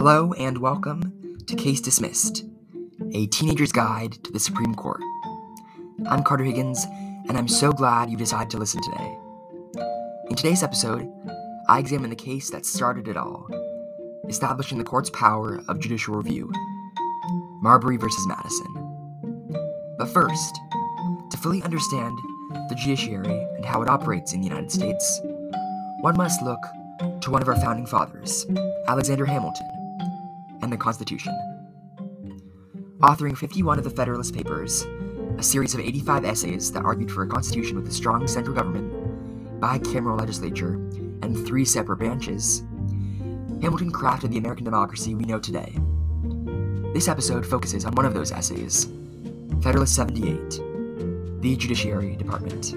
Hello and welcome to Case Dismissed, a teenager's guide to the Supreme Court. I'm Carter Higgins, and I'm so glad you decided to listen today. In today's episode, I examine the case that started it all, establishing the court's power of judicial review, Marbury v. Madison. But first, to fully understand the judiciary and how it operates in the United States, one must look to one of our founding fathers, Alexander Hamilton, and the Constitution. Authoring 51 of the Federalist Papers, a series of 85 essays that argued for a constitution with a strong central government, bicameral legislature, and 3 separate branches, Hamilton crafted the American democracy we know today. This episode focuses on one of those essays, Federalist 78, the Judiciary Department.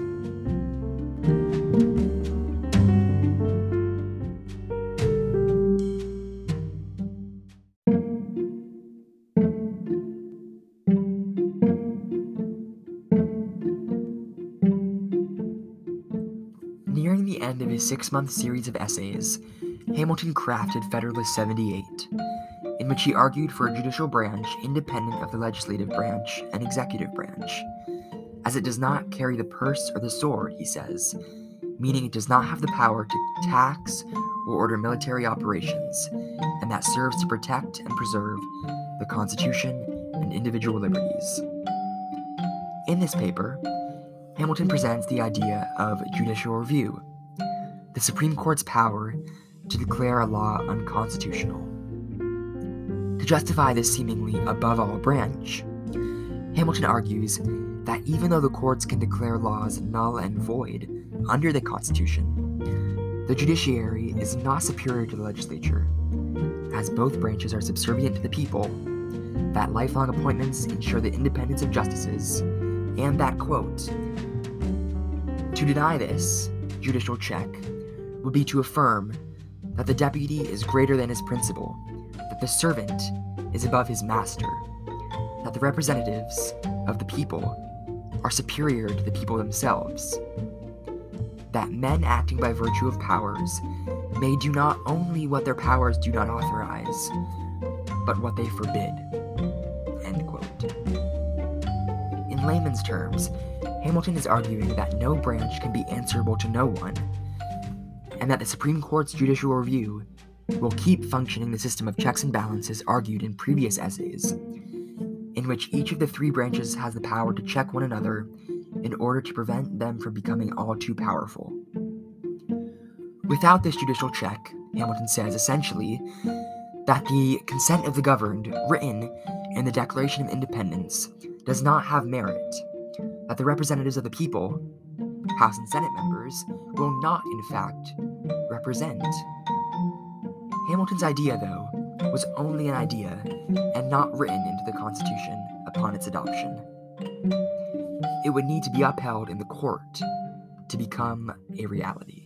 Nearing the end of his 6-month series of essays, Hamilton crafted Federalist 78, in which he argued for a judicial branch independent of the legislative branch and executive branch, as it does not carry the purse or the sword, he says, meaning it does not have the power to tax or order military operations, and that serves to protect and preserve the Constitution and individual liberties. In this paper, Hamilton presents the idea of judicial review, the Supreme Court's power to declare a law unconstitutional. To justify this seemingly above-all branch, Hamilton argues that even though the courts can declare laws null and void under the Constitution, the judiciary is not superior to the legislature, as both branches are subservient to the people, that lifelong appointments ensure the independence of justices, and that, quote, to deny this judicial check would be to affirm that the deputy is greater than his principal, that the servant is above his master, that the representatives of the people are superior to the people themselves, that men acting by virtue of powers may do not only what their powers do not authorize, but what they forbid. End quote. In layman's terms, Hamilton is arguing that no branch can be answerable to no one, and that the Supreme Court's judicial review will keep functioning the system of checks and balances argued in previous essays, in which each of the 3 branches has the power to check one another in order to prevent them from becoming all too powerful. Without this judicial check, Hamilton says essentially that the consent of the governed, written in the Declaration of Independence, does not have merit, that the representatives of the people, House and Senate members, will not, in fact, represent. Hamilton's idea, though, was only an idea and not written into the Constitution upon its adoption. It would need to be upheld in the court to become a reality.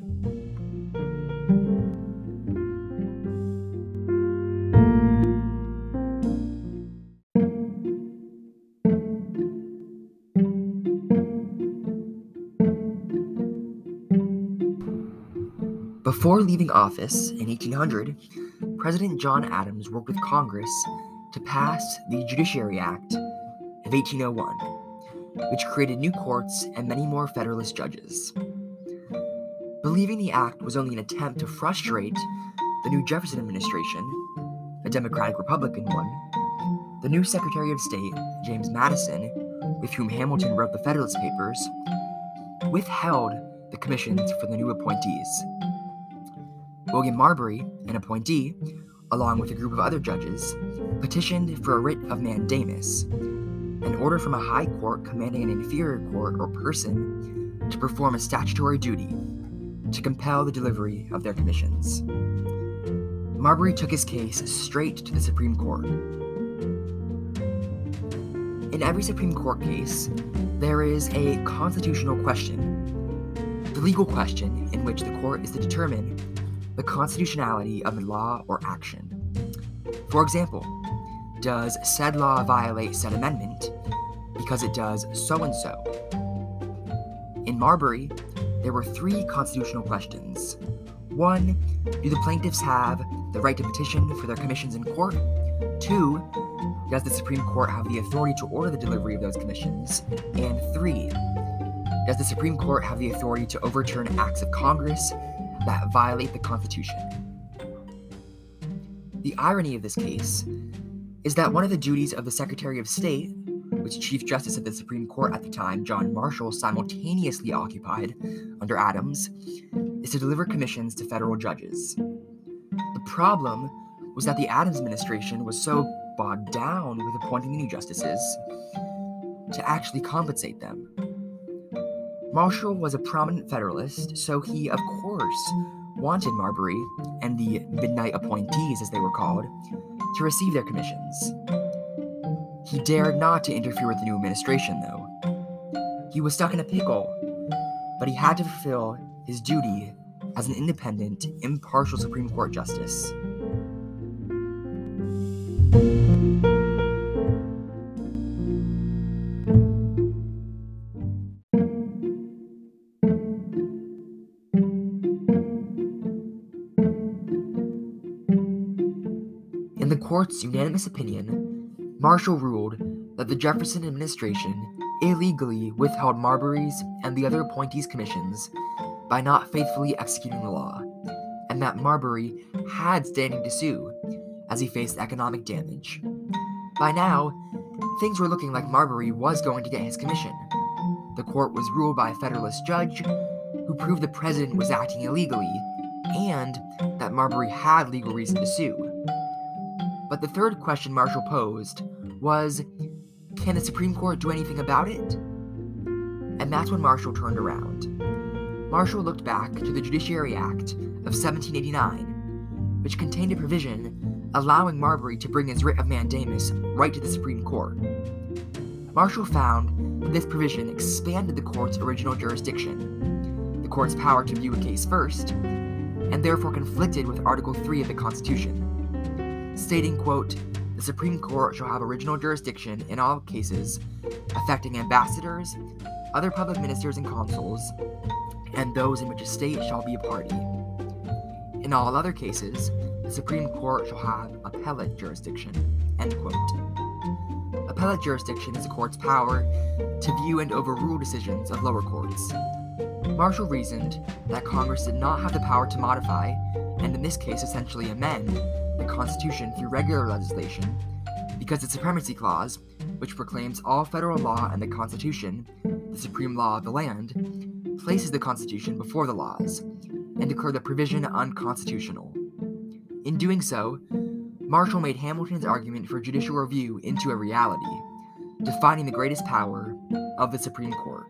Before leaving office in 1800, President John Adams worked with Congress to pass the Judiciary Act of 1801, which created new courts and many more Federalist judges. Believing the act was only an attempt to frustrate the new Jefferson administration, a Democratic-Republican one, the new Secretary of State, James Madison, with whom Hamilton wrote the Federalist Papers, withheld the commissions for the new appointees. William Marbury, an appointee, along with a group of other judges, petitioned for a writ of mandamus, an order from a high court commanding an inferior court or person to perform a statutory duty to compel the delivery of their commissions. Marbury took his case straight to the Supreme Court. In every Supreme Court case, there is a constitutional question, the legal question in which the court is to determine the constitutionality of a law or action. For example, does said law violate said amendment because it does so-and-so? In Marbury, there were 3 constitutional questions. 1, do the plaintiffs have the right to petition for their commissions in court. 2, does the Supreme Court have the authority to order the delivery of those commissions? And 3, does the Supreme Court have the authority to overturn acts of Congress that violate the Constitution? The irony of this case is that one of the duties of the Secretary of State, which Chief Justice of the Supreme Court at the time, John Marshall, simultaneously occupied under Adams, is to deliver commissions to federal judges. The problem was that the Adams administration was so bogged down with appointing the new justices to actually compensate them. Marshall was a prominent Federalist, so he, of course, wanted Marbury and the midnight appointees, as they were called, to receive their commissions. He dared not to interfere with the new administration, though. He was stuck in a pickle, but he had to fulfill his duty as an independent, impartial Supreme Court justice. In the court's unanimous opinion, Marshall ruled that the Jefferson administration illegally withheld Marbury's and the other appointees' commissions by not faithfully executing the law, and that Marbury had standing to sue, as he faced economic damage. By now, things were looking like Marbury was going to get his commission. The court was ruled by a Federalist judge who proved the president was acting illegally, and that Marbury had legal reason to sue. But the third question Marshall posed was, can the Supreme Court do anything about it? And that's when Marshall turned around. Marshall looked back to the Judiciary Act of 1789, which contained a provision allowing Marbury to bring his writ of mandamus right to the Supreme Court. Marshall found that this provision expanded the court's original jurisdiction, the court's power to view a case first, and therefore conflicted with Article 3 of the Constitution, stating, quote, "The Supreme Court shall have original jurisdiction in all cases affecting ambassadors, other public ministers and consuls, and those in which a state shall be a party. In all other cases, the Supreme Court shall have appellate jurisdiction," end quote. Appellate jurisdiction is a court's power to view and overrule decisions of lower courts. Marshall reasoned that Congress did not have the power to modify, and in this case essentially amend, the Constitution through regular legislation, because the Supremacy Clause, which proclaims all federal law and the Constitution, the supreme law of the land, places the Constitution before the laws, and declared the provision unconstitutional. In doing so, Marshall made Hamilton's argument for judicial review into a reality, defining the greatest power of the Supreme Court.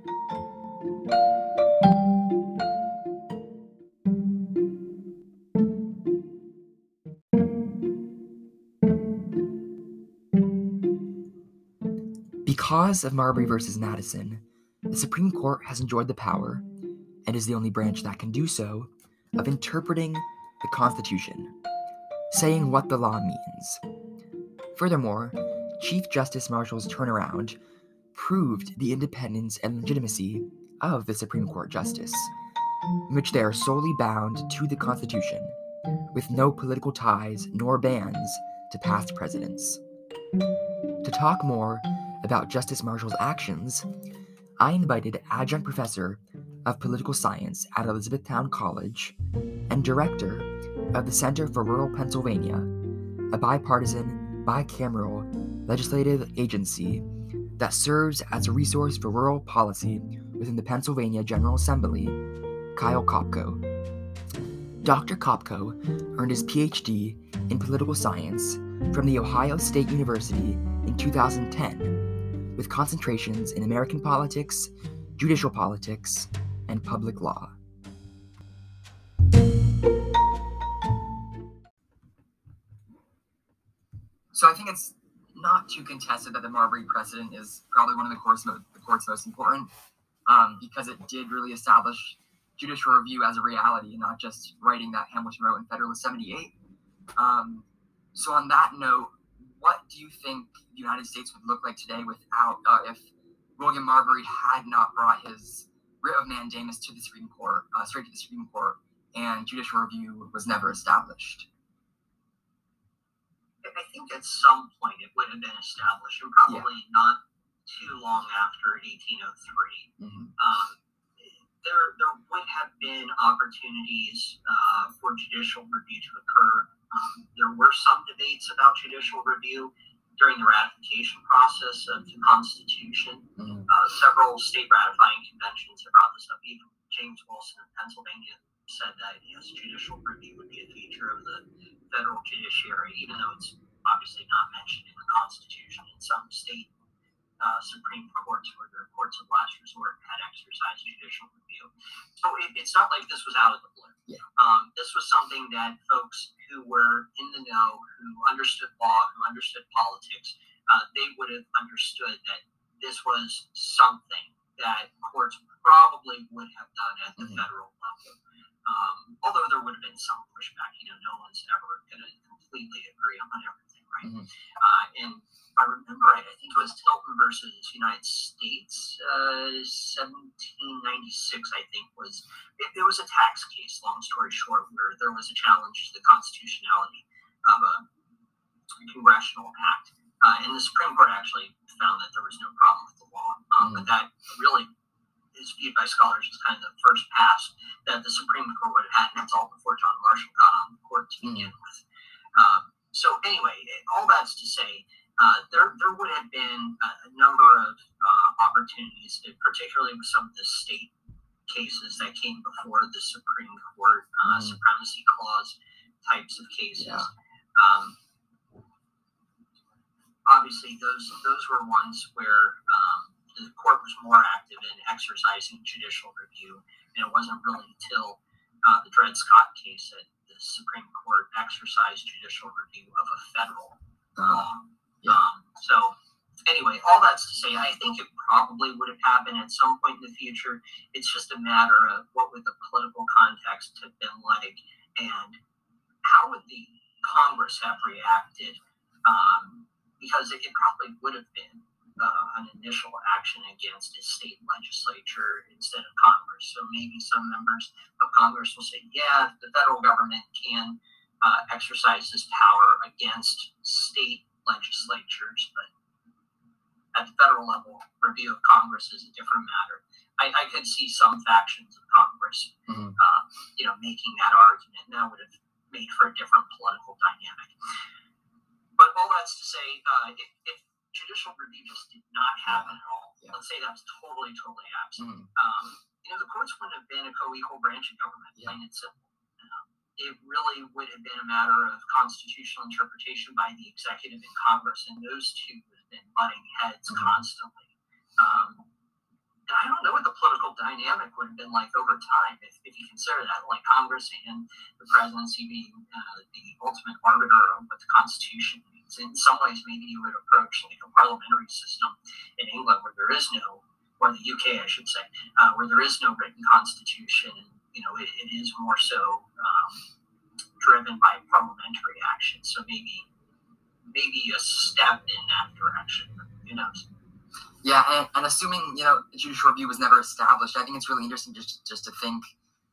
Because of Marbury v. Madison, the Supreme Court has enjoyed the power, and is the only branch that can do so, of interpreting the Constitution, saying what the law means. Furthermore, Chief Justice Marshall's turnaround proved the independence and legitimacy of the Supreme Court justice, in which they are solely bound to the Constitution, with no political ties nor bands to past presidents. To talk more about Justice Marshall's actions, I invited Adjunct Professor of Political Science at Elizabethtown College and Director of the Center for Rural Pennsylvania, a bipartisan, bicameral legislative agency that serves as a resource for rural policy within the Pennsylvania General Assembly, Kyle Kopko. Dr. Kopko earned his PhD in political science from The Ohio State University in 2010, with concentrations in American politics, judicial politics, and public law. So I think it's not too contested that the Marbury precedent is probably one of the court's most important, because it did really establish judicial review as a reality and not just writing that Hamilton wrote in Federalist 78. So on that note, what do you think the United States would look like today without, if William Marbury had not brought his writ of mandamus to the Supreme Court, straight to the Supreme Court, and judicial review was never established? I think at some point it would have been established, and probably not too long after 1803. There would have been opportunities for judicial review to occur. There were some debates about judicial review during the ratification process of the Constitution. Several state ratifying conventions have brought this up. Even James Wilson of Pennsylvania said that, yes, judicial review would be a feature of the federal judiciary, even though it's obviously not mentioned in the Constitution. In some state Supreme Courts, or their courts of last resort, had exercised judicial review. So it's not like this was out of the blue. This was something that folks who were in the know, who understood law, who understood politics, they would have understood that this was something that courts probably would have done at the federal level. Although there would have been some pushback, no one's ever going to completely agree on everything, right? And if I remember right, I think it was Tilton versus United States, 1796, I think, it was a tax case, long story short, where there was a challenge to the constitutionality of a congressional act. And the Supreme Court actually found that there was no problem with the law. But that really is viewed by scholars as kind of the first pass that the Supreme Court would have had, and that's all before John Marshall got on the court to begin with. So anyway, all that's to say, there would have been a number of opportunities, particularly with some of the state cases that came before the Supreme Court, supremacy clause types of cases. Obviously, those were ones where the court was more active in exercising judicial review, and it wasn't really until the Dred Scott case that the Supreme Court exercised judicial review of a federal law. So anyway, all that's to say, I think it probably would have happened at some point in the future. It's just a matter of what would the political context have been like, and how would the Congress have reacted, because it probably would have been an initial action against a state legislature instead of Congress. So maybe some members of Congress will say, yeah, the federal government can exercise this power against state legislatures, but at the federal level, review of Congress is a different matter. I could see some factions of Congress, making that argument, and that would have made for a different political dynamic. But all that's to say, if judicial review just did not happen at all, let's say that's totally absent, the courts wouldn't have been a co-equal branch of government, plain and simple. It really would have been a matter of constitutional interpretation by the executive and Congress, and those two would have been butting heads constantly. And I don't know what the political dynamic would have been like over time if you consider that, like Congress and the presidency being the ultimate arbiter of what the Constitution means. In some ways, maybe you would approach like a parliamentary system in England where there is no, or the UK, I should say, where there is no written constitution. And, it is more so driven by parliamentary action. So maybe a step in that direction. Who knows? Yeah, and assuming, judicial review was never established, I think it's really interesting just to think,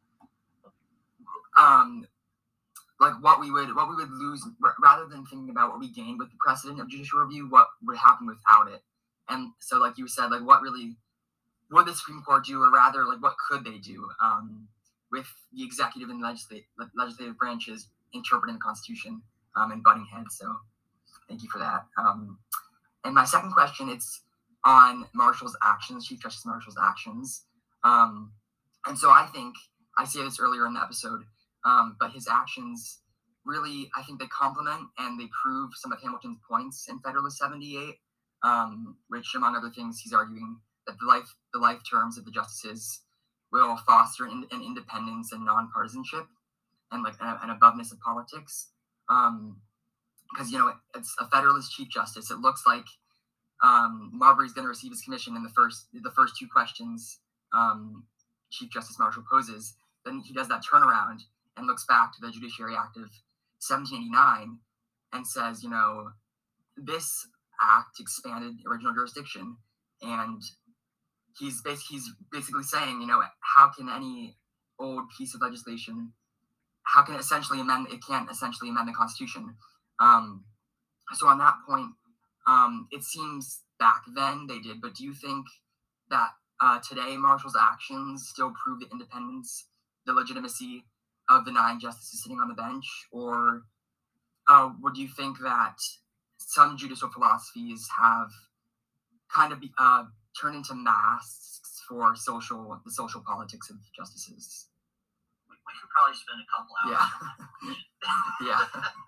like what we would lose, rather than thinking about what we gained with the precedent of judicial review, what would happen without it. And so, like you said, like what really would the Supreme Court do, or rather, like what could they do with the executive and legislative branches interpreting the Constitution and butting heads? So thank you for that. And my second question, it's on Marshall's actions, Chief Justice Marshall's actions. And so I think, I said this earlier in the episode, but his actions really, I think they complement and they prove some of Hamilton's points in Federalist 78, which, among other things, he's arguing that the life terms of the justices will foster an independence and nonpartisanship and like an aboveness of politics. Because, it's a Federalist Chief Justice. It looks like Marbury's going to receive his commission in the first two questions Chief Justice Marshall poses. Then he does that turnaround and looks back to the Judiciary Act of 1789 and says, this act expanded original jurisdiction, and he's basically saying, how can any old piece of legislation, how can it essentially amend? It can't essentially amend the Constitution. So on that point, it seems back then they did, but do you think that today Marshall's actions still prove the independence, the legitimacy of the 9 justices sitting on the bench, or would you think that some judicial philosophies have kind of turned into masks for the social politics of justices? We could probably spend a couple hours. Yeah. Yeah.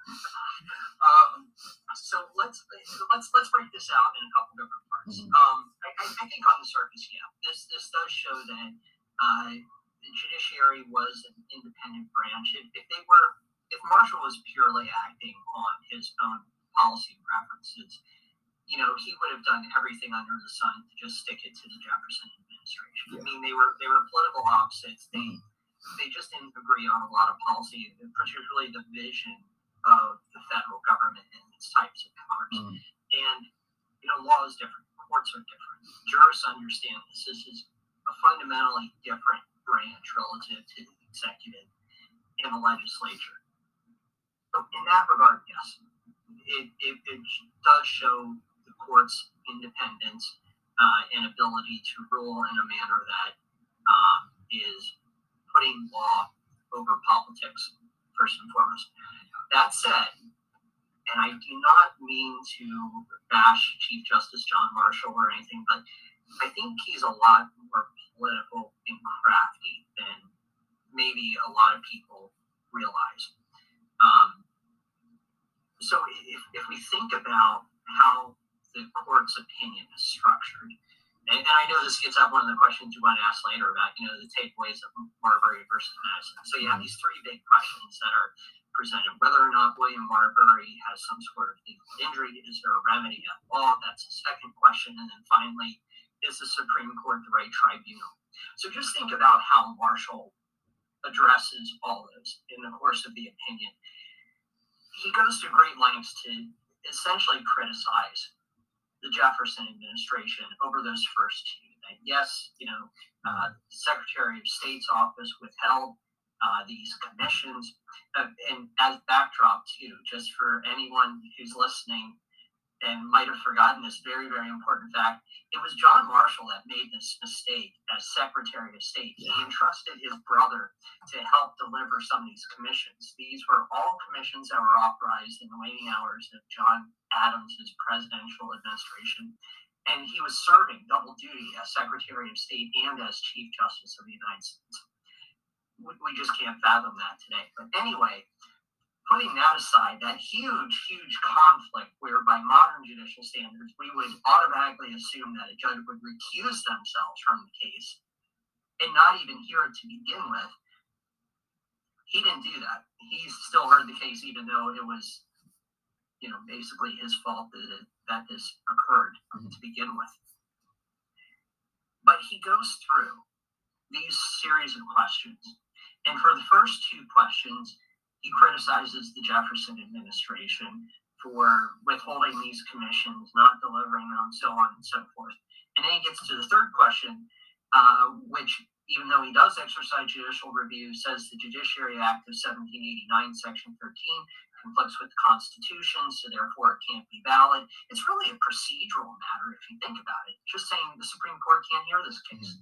So let's break this out in a couple different parts. I think on the surface, yeah, this does show that the judiciary was an independent branch. If Marshall was purely acting on his own policy preferences, he would have done everything under the sun to just stick it to the Jefferson administration. Yeah. I mean, they were political opposites. They just didn't agree on a lot of policy, particularly the vision of the federal government and its types of powers. And law is different, courts are different. Jurists understand this. This is a fundamentally different branch relative to the executive and the legislature. So in that regard, yes, it does show the court's independence and ability to rule in a manner that is putting law over politics, first and foremost. That said, and I do not mean to bash Chief Justice John Marshall or anything, but I think he's a lot more political and crafty than maybe a lot of people realize. So if we think about how the court's opinion is structured, and I know this gets up one of the questions you want to ask later about, the takeaways of Marbury versus Madison. So you have these 3 big questions that are presented. Whether or not William Marbury has some sort of legal injury, is there a remedy at law? That's the second question. And then finally, is the Supreme Court the right tribunal? So just think about how Marshall addresses all those in the course of the opinion. He goes to great lengths to essentially criticize the Jefferson administration over those first 2. That yes, the Secretary of State's office withheld these commissions, and as backdrop too, just for anyone who's listening and might have forgotten this very, very important fact, it was John Marshall that made this mistake as Secretary of State. He entrusted his brother to help deliver some of these commissions. These were all commissions that were authorized in the waning hours of John Adams' presidential administration, and he was serving double duty as Secretary of State and as Chief Justice of the United States. We just can't fathom that today. But anyway, putting that aside, that huge, huge conflict where by modern judicial standards, we would automatically assume that a judge would recuse themselves from the case and not even hear it to begin with. He didn't do that. He still heard the case, even though it was, basically his fault that this occurred to begin with. But he goes through these series of questions. And for the first 2 questions, he criticizes the Jefferson administration for withholding these commissions, not delivering them, so on and so forth. And then he gets to the third question, which, even though he does exercise judicial review, says the Judiciary Act of 1789, Section 13, conflicts with the Constitution, so therefore it can't be valid. It's really a procedural matter if you think about it. Just saying the Supreme Court can't hear this case.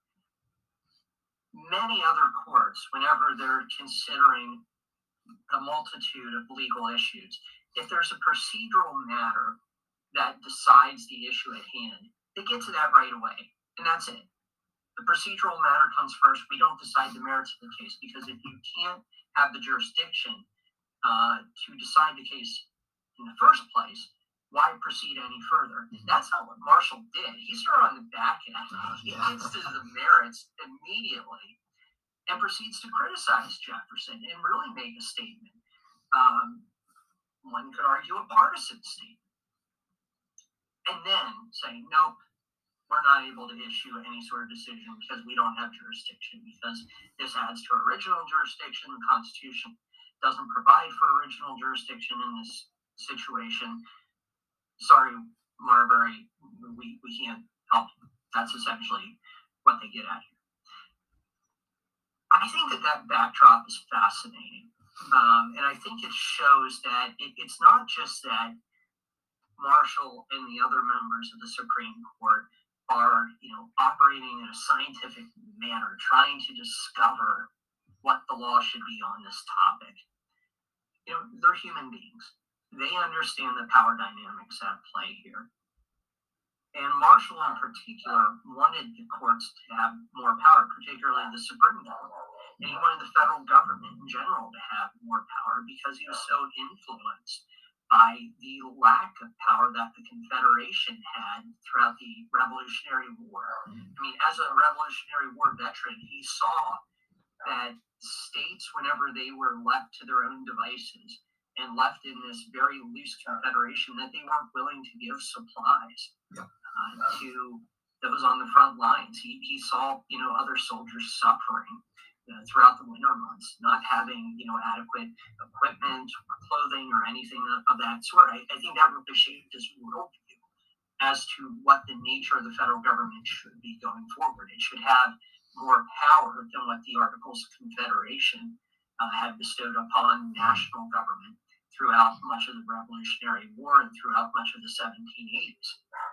Many other courts, whenever they're considering a multitude of legal issues, if there's a procedural matter that decides the issue at hand, they get to that right away, and that's it. The procedural matter comes first. We don't decide the merits of the case, because if you can't have the jurisdiction to decide the case in the first place, why proceed any further? That's not what Marshall did. He started on the back end. He gets to the merits immediately and proceeds to criticize Jefferson and really make a statement. One could argue a partisan statement. And then say, nope, we're not able to issue any sort of decision because we don't have jurisdiction, because this adds to original jurisdiction. The Constitution doesn't provide for original jurisdiction in this situation. Sorry, Marbury, we can't help you. That's essentially what they get at here. I think that backdrop is fascinating. And I think it shows that it's not just that Marshall and the other members of the Supreme Court are, operating in a scientific manner, trying to discover what the law should be on this topic. They're human beings. They understand the power dynamics at play here. And Marshall in particular wanted the courts to have more power, particularly the Supreme Court. And he wanted the federal government in general to have more power because he was so influenced by the lack of power that the Confederation had throughout the Revolutionary War. I mean, as a Revolutionary War veteran, he saw that states, whenever they were left to their own devices and left in this very loose confederation, that they weren't willing to give supplies to those on the front lines. He saw, other soldiers suffering throughout the winter months, not having, adequate equipment or clothing or anything of that sort. I think that really shaped his worldview as to what the nature of the federal government should be going forward. It should have more power than what the Articles of Confederation had bestowed upon national government throughout much of the Revolutionary War and throughout much of the 1780s.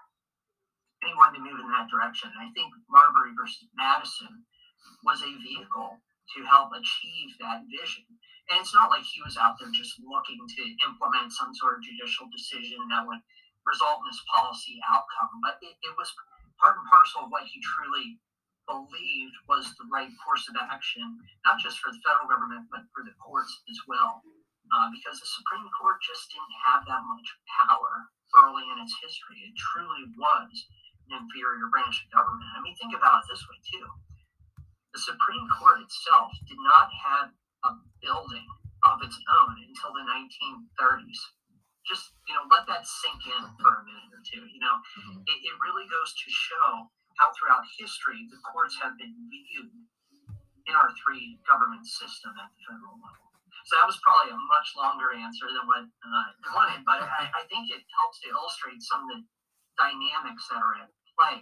And he wanted to move in that direction. I think Marbury versus Madison was a vehicle to help achieve that vision. And it's not like he was out there just looking to implement some sort of judicial decision that would result in this policy outcome, but it was part and parcel of what he truly believed was the right course of action, not just for the federal government, but for the courts as well. Because the Supreme Court just didn't have that much power early in its history. It truly was an inferior branch of government. I mean, think about it this way, too. The Supreme Court itself did not have a building of its own until the 1930s. Just, let that sink in for a minute or two. It really goes to show how throughout history the courts have been viewed in our three government system at the federal level. So that was probably a much longer answer than what I wanted, but I think it helps to illustrate some of the dynamics that are at play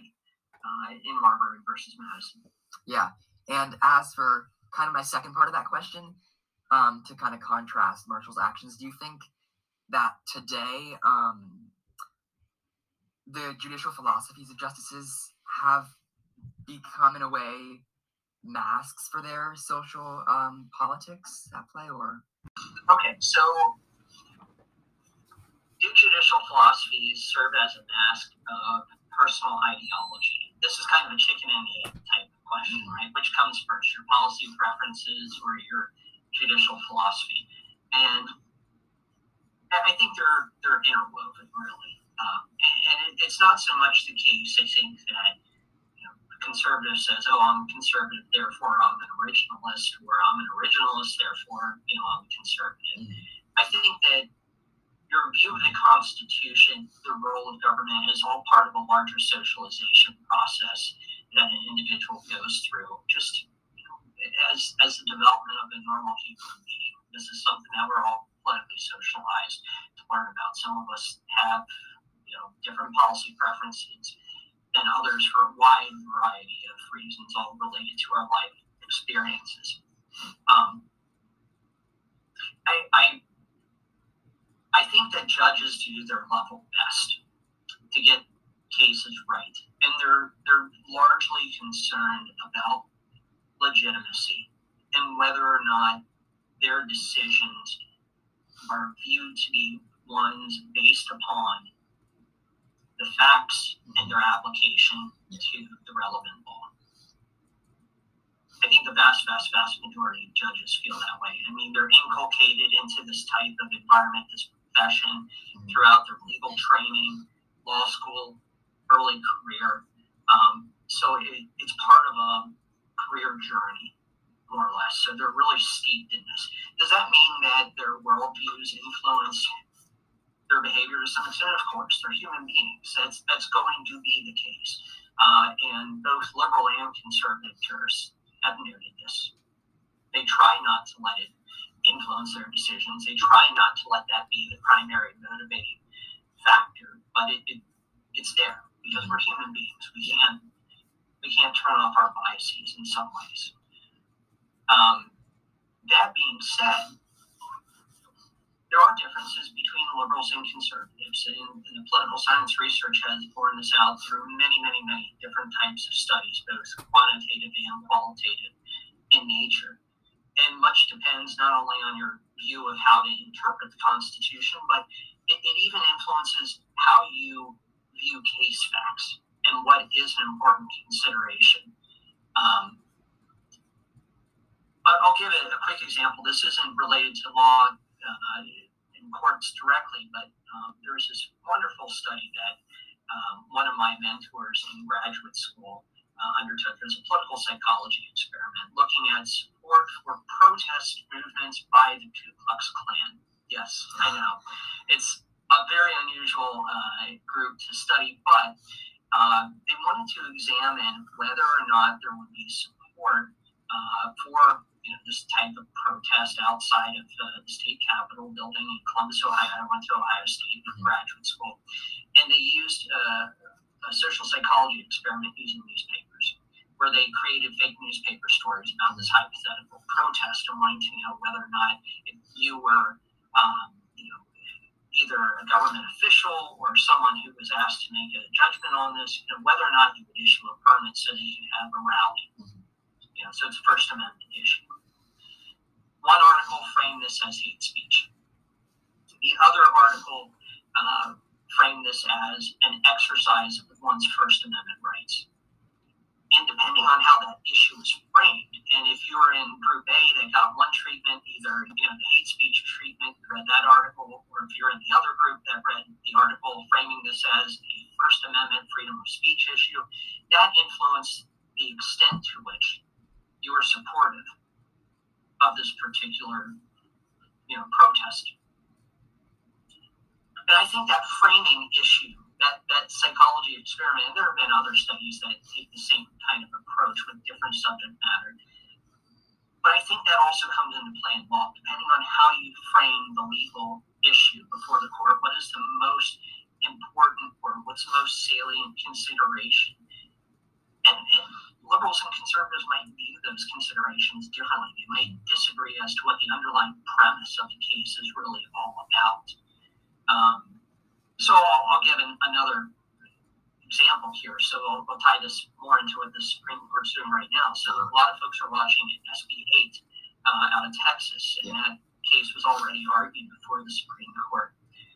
in Marbury versus Madison. Yeah. And as for kind of my second part of that question, to kind of contrast Marshall's actions, do you think that today the judicial philosophies of justices have become, in a way, masks for their social politics at play? Or okay, so do judicial philosophies serve as a mask of personal ideology? This is kind of a chicken and the egg type of question, right? Which comes first, your policy preferences or your judicial philosophy? And I think they're interwoven, really. And it's not so much the case, I think, that a conservative says, oh, I'm conservative, therefore I'm an originalist, or I'm an originalist, therefore, I'm conservative. I think that your view of the Constitution, the role of government, is all part of a larger socialization process that an individual goes through, just as the development of a normal human being. This is something that we're all politically socialized to learn about. Some of us have, different policy preferences than others for a wide variety of reasons, all related to our life experiences. I think that judges do their level best to get cases right, and they're largely concerned about legitimacy and whether or not their decisions are viewed to be ones based upon the facts and their application to the relevant law. I think the vast majority of judges feel that way. I mean, they're inculcated into this type of environment, this profession, throughout their legal training, law school, early career. So it's part of a career journey, more or less. So they're really steeped in this. Does that mean that their worldviews influence their behavior to some extent? Of course, they're human beings. That's going to be the case. And both liberal and conservative jurists have noted this. They try not to let it influence their decisions. They try not to let that be the primary motivating factor, but it's there because we're human beings. We can't turn off our biases in some ways. That being said, there are differences between liberals and conservatives, and the political science research has borne this out through many, many, many different types of studies, both quantitative and qualitative in nature. And much depends not only on your view of how to interpret the Constitution, but it even influences how you view case facts and what is an important consideration. I'll give a quick example. This isn't related to law in courts directly, but there's this wonderful study that one of my mentors in graduate school undertook. There's a political psychology experiment looking at support for protest movements by the Ku Klux Klan. Yes, I know. It's a very unusual group to study, but they wanted to examine whether or not there would be support for this type of protest outside of the state capitol building in Columbus, Ohio. I went to Ohio State for graduate school, and they used a social psychology experiment using newspapers, where they created fake newspaper stories about this hypothetical protest and wanting to know whether or not if you were either a government official or someone who was asked to make a judgment on this, whether or not you would issue a permit so that you could have a rally. So it's a First Amendment issue. One article framed this as hate speech. The other article framed this as an exercise of one's First Amendment rights. And depending on how that issue was framed, and if you were in Group A that got one treatment, either the hate speech treatment, read that article, or if you're in the other group that read the article framing this as a First Amendment freedom of speech issue, that influenced the extent to which you were supportive of this particular, protest. And I think that framing issue, that psychology experiment, and there have been other studies that take the same kind of approach with different subject matter. But I think that also comes into play in law, depending on how you frame the legal issue before the court. What is the most important or what's the most salient consideration? And liberals and conservatives might view those considerations differently. They might disagree as to what the underlying premise of the case is really all about. So I'll give another example here. So I'll tie this more into what the Supreme Court's doing right now. So a lot of folks are watching SB 8 out of Texas, and that case was already argued before the Supreme Court.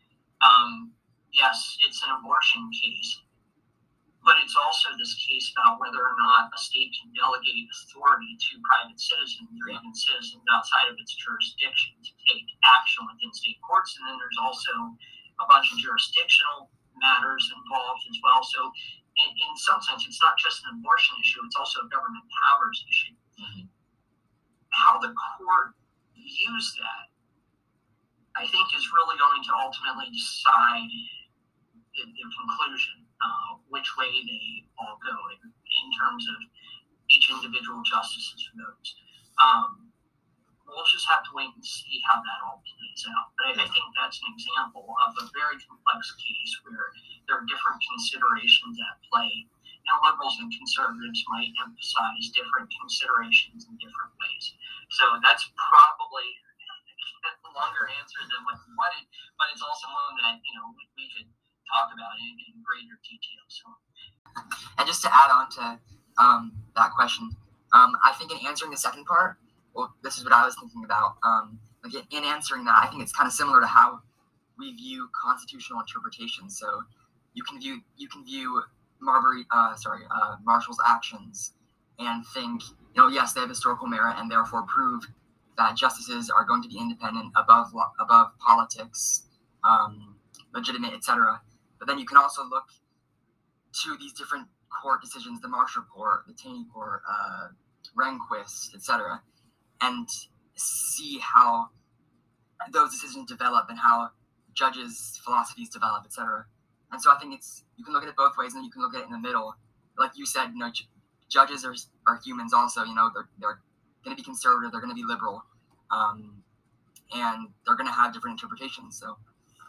Yes, it's an abortion case, but it's also this case about whether or not a state can delegate authority to private citizens or even citizens outside of its jurisdiction to take action within state courts. And then there's also a bunch of jurisdictional matters involved as well. So in some sense, it's not just an abortion issue, it's also a government powers issue. Mm-hmm. How the court views that, I think, is really going to ultimately decide the conclusion, which way they all go in terms of each individual justice's votes. We'll just have to wait and see how that all plays out. But I think that's an example of a very complex case where there are different considerations at play. Liberals and conservatives might emphasize different considerations in different ways. So that's probably a longer answer than what you wanted, but it's also one that we could talk about in greater detail. So, and just to add on to that question, I think in answering the second part, well, this is what I was thinking about. In answering that, I think it's kind of similar to how we view constitutional interpretation. So you can view Marshall's actions and think, yes, they have historical merit and therefore prove that justices are going to be independent, above politics, legitimate, etc. But then you can also look to these different court decisions, the Marshall Court, the Taney Court, Rehnquist, etc., and see how those decisions develop and how judges' philosophies develop, etc. And so I think you can look at it both ways, and then you can look at it in the middle. Like you said, judges are humans also. They're going to be conservative, they're going to be liberal, and they're going to have different interpretations. So.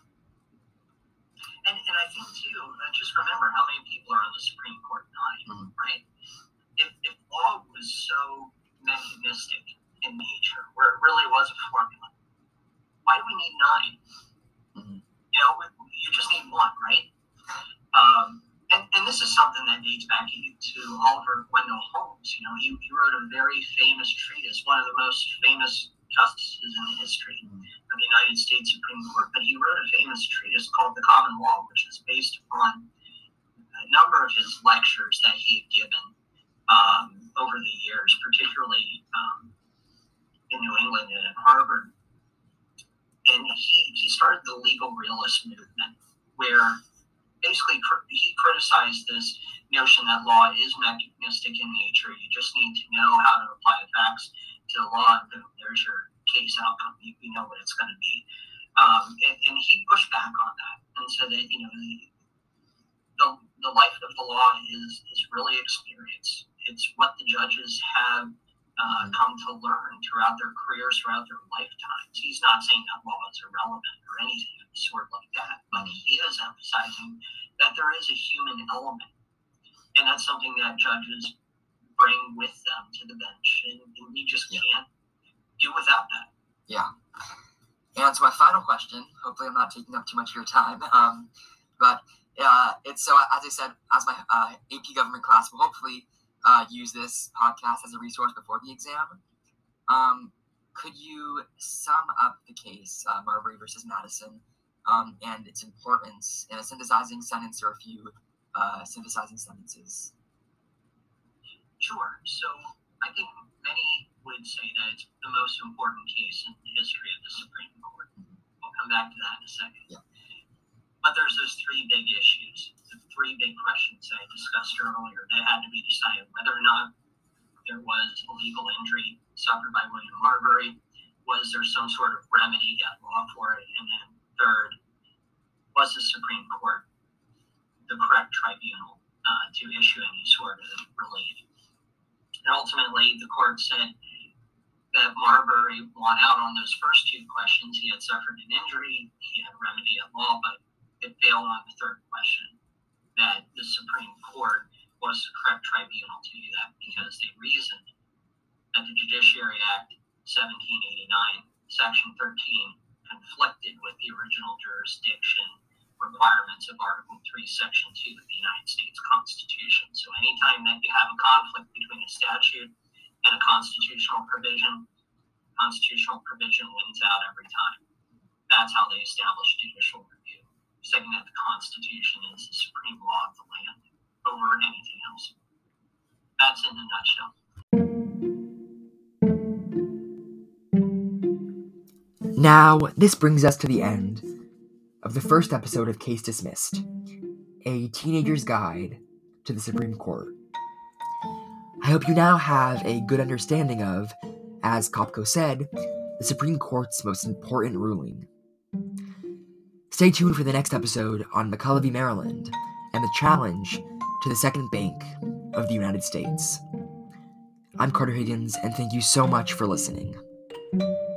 And I think too, just remember how many people are on the Supreme Court now, right? If law was so mechanistic in nature, where it really was a formula, Why do we need 9? Mhm. You just need 1, right? And this is something that dates back to Oliver Wendell Holmes. He wrote a very famous treatise, one of the most famous justices in the history of the United States Supreme Court. But he wrote a famous treatise called The Common Law, which is based upon a number of his lectures that he had given over the years, particularly in New England and at Harvard. And he started the legal realist movement, where basically he criticized this notion that law is mechanistic in nature. You just need to know how to apply the facts to the law, and there's your case outcome. You know what it's going to be. And he pushed back on that and said that the life of the law is really experience. It's what the judges have come to learn throughout their careers, throughout their lifetimes. He's not saying that law is irrelevant or anything of the sort like that, but he is emphasizing that there is a human element, and that's something that judges bring with them to the bench, and you just can't do without that. Yeah. And so my final question, hopefully I'm not taking up too much of your time, but it's so, as I said, as my AP government class will hopefully use this podcast as a resource before the exam. Could you sum up the case, Marbury versus Madison, and its importance in a synthesizing sentence or a few synthesizing sentences? Sure. So I think many would say that it's the most important case in the history of the Supreme Court. We'll come back to that in a second. Yeah. But there's those 3 big issues, the 3 big questions I discussed earlier that had to be decided: whether or not there was a legal injury suffered by William Marbury, was there some sort of remedy at law for it, and then third, was the Supreme Court the correct tribunal to issue any sort of relief? And ultimately, the court said that Marbury won out on those first 2 questions. He had suffered an injury, he had a remedy at law, but it failed on the third question, that the Supreme Court was the correct tribunal to do that, because they reasoned that the Judiciary Act 1789, Section 13, conflicted with the original jurisdiction requirements of Article 3, Section 2 of the United States Constitution. So anytime that you have a conflict between a statute and a constitutional provision wins out every time. That's how they establish judicial review, saying that the Constitution is the supreme law of the land over anything else. That's in a nutshell. Now, this brings us to the end of the first episode of Case Dismissed, a teenager's guide to the Supreme Court. I hope you now have a good understanding of, as Kopko said, the Supreme Court's most important ruling. Stay tuned for the next episode on McCulloch v. Maryland and the challenge to the Second Bank of the United States. I'm Carter Higgins, and thank you so much for listening.